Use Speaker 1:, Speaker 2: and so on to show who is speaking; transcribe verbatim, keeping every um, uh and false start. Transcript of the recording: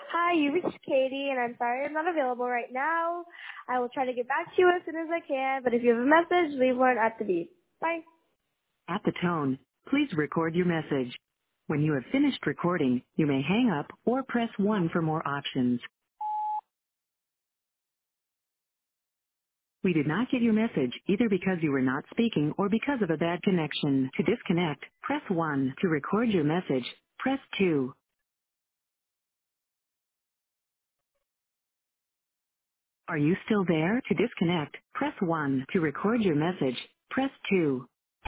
Speaker 1: Hi, you reached Katie, and I'm sorry I'm not available right now. I will try to get back to you as soon as I can, but if you have a message, leave one at the beep. Bye.
Speaker 2: At the tone, please record your message. When you have finished recording, you may hang up or press one for more options. We did not get your message either because you were not speaking or because of a bad connection. To disconnect, press one. To record your message, press two. Are you still there? To disconnect, press one. To record your message, press two.